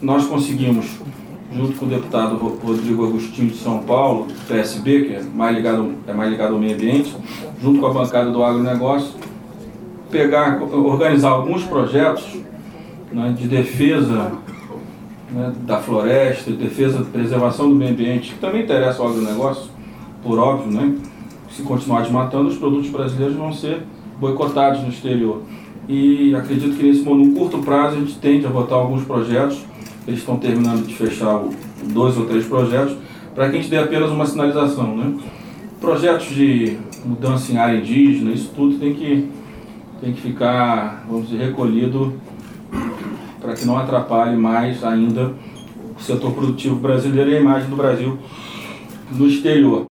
nós conseguimos, junto com o deputado Rodrigo Agostinho de São Paulo, PSB, que é mais ligado ao meio ambiente, junto com a bancada do agronegócio, organizar alguns projetos, né, de defesa, né, da floresta, de defesa da preservação do meio ambiente, que também interessa ao agronegócio, por óbvio, né? Se continuar desmatando, os produtos brasileiros vão ser boicotados no exterior. E acredito que no curto prazo a gente tende a votar alguns projetos, eles estão terminando de fechar 2 ou 3 projetos, para que a gente dê apenas uma sinalização, né? Projetos de mudança em área indígena, isso tudo tem que ficar, vamos dizer, recolhido para que não atrapalhe mais ainda o setor produtivo brasileiro e a imagem do Brasil no exterior.